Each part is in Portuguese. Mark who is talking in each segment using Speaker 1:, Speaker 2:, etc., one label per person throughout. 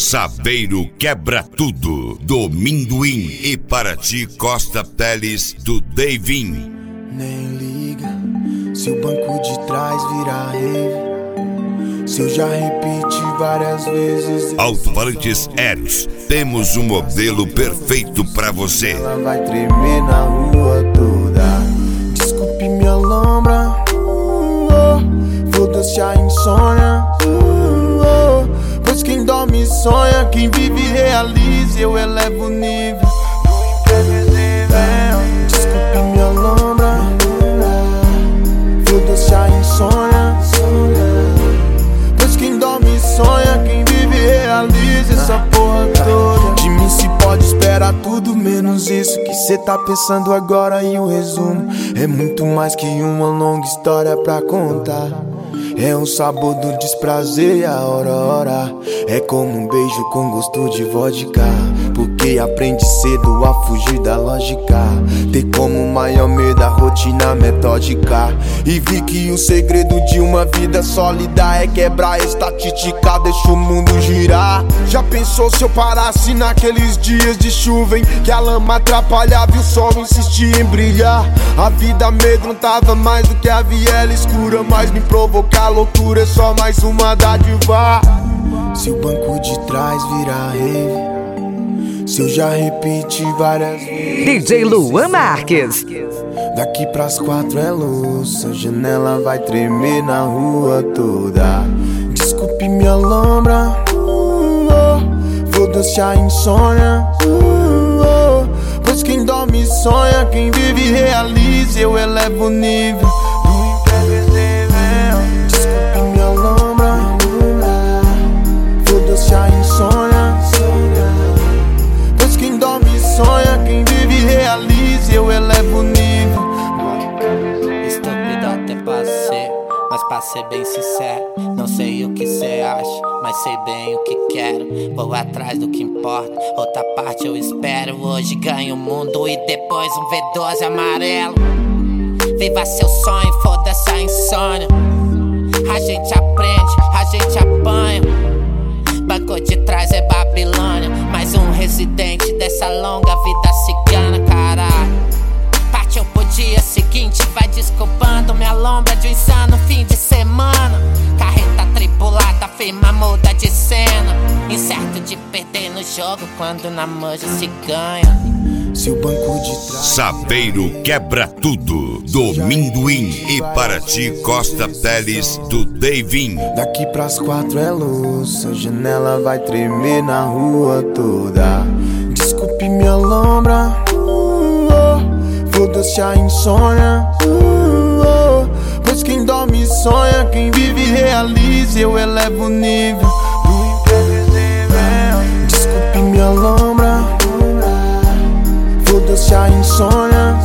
Speaker 1: Saveiro quebra tudo, do Minduim e Paraty Costa Teles do Davin.
Speaker 2: Nem liga se o banco de trás virar rave, se eu já repeti várias vezes.
Speaker 1: Alto-falantes Eros, temos um modelo perfeito pra você.
Speaker 2: Ela vai tremer na rua toda. Desculpe minha lombra, foda-se a insônia, pois quem dorme sonha, quem vive realiza. Eu elevo o nível do imprevisível. Desculpe minha lombra, foda-se a insônia, pois quem dorme sonha, quem vive realiza. Essa porra toda de mim se pode esperar tudo menos isso que cê tá pensando agora. E o resumo é muito mais que uma longa história pra contar. É um sabor do desprazer e a hora. É como um beijo com gosto de vodka, porque aprende cedo a fugir da lógica. Ter como maior medo a rotina metódica. E vi que o segredo de uma vida sólida é quebrar a estatística, deixa o mundo girar. Já pensou se eu parasse naqueles dias de chuva em que a lama atrapalhava e o sol insistia em brilhar? A vida amedrontava mais do que a viela escura, mas me provocar loucura é só mais uma dádiva. Se o banco de trás virar rave, se eu já repeti várias vezes.
Speaker 3: DJ Luan Marques.
Speaker 2: Daqui pras 4 é luz, a janela vai tremer na rua toda. Desculpe minha lombra, foda-se a insônia, pois quem dorme sonha, quem vive realiza. Eu elevo o nível do imprevisível. Desculpe minha lombra, foda-se a insônia, pois quem dorme sonha, quem vive realiza. Eu elevo o nível.
Speaker 4: Estúpido até passei, mas pra ser bem sincero, não sei o que cê acha, mas sei bem o que quero. Vou atrás do que importa, outra parte eu espero. Hoje ganho o mundo e depois um V12 amarelo. Viva seu sonho, foda-se a insônia. A gente aprende, a gente apanha. Banco de trás é Babilônia, mais um residente dessa longa vida cigana, caralho. Partiu pro dia seguinte, vai desculpando minha lombra de um insano fim de semana. Carreta tripulada, firma muda de cena. Incerto de perder no jogo, quando na manja se ganha.
Speaker 2: Se o banco de trás
Speaker 1: Saveiro quebra tudo, do Minduim e Paraty Costa Teles do Davin.
Speaker 2: daqui pras 4 é luz, a janela vai tremer na rua toda. Desculpe minha lombra, foda-se a insônia, pois quem dorme sonha, quem vive realiza. Eu elevo o nível do imprevisível. Desculpe minha lombra, foda-se a insônia,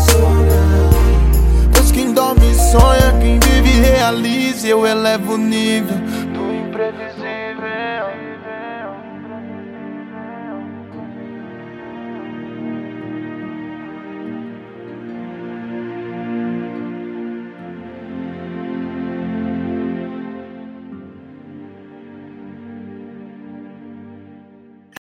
Speaker 2: pois quem dorme sonha, quem vive realiza. Eu elevo o nível do imprevisível.